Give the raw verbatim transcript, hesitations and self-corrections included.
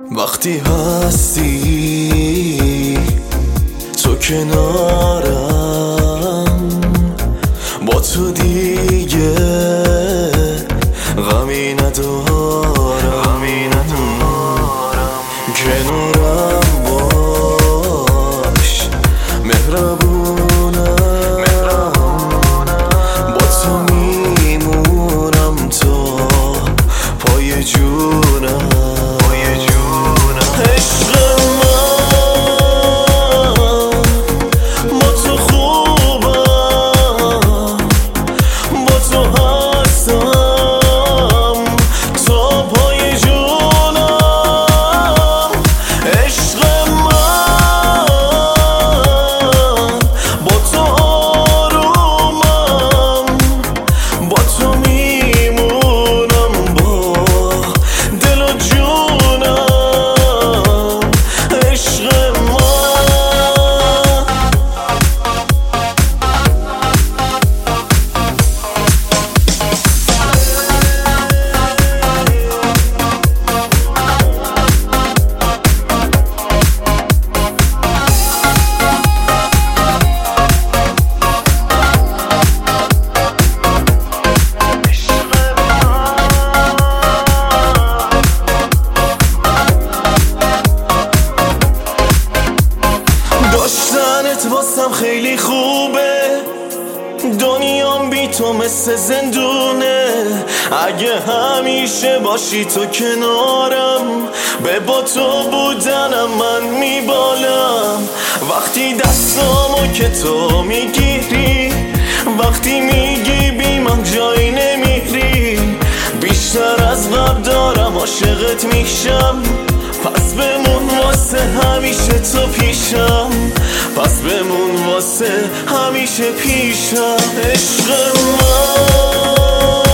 وقتی هستی تو کنارم، با تو دیگه غمی ندارم. کنارم باش، مهربونم، با تو میمونم تا پای جونم. عشق من با تو خوبم، با تو هستم تا پای جونم. عشق من با تو آرومم، با تو میمونم با دل و جونم. داشتنت واسم خیلی خوبه، دنیام بی تو مثل زندونه. اگه همیشه باشی تو کنارم، به با تو بودنم من میبالم. وقتی دستامو که تو میگیری، وقتی میگی بی من جایی نمیری، بیشتر از قبل دارم عاشقت میشم. پس بمون واسه همیشه تو پیشم، پس بمون واسه همیشه پیشم. عشق من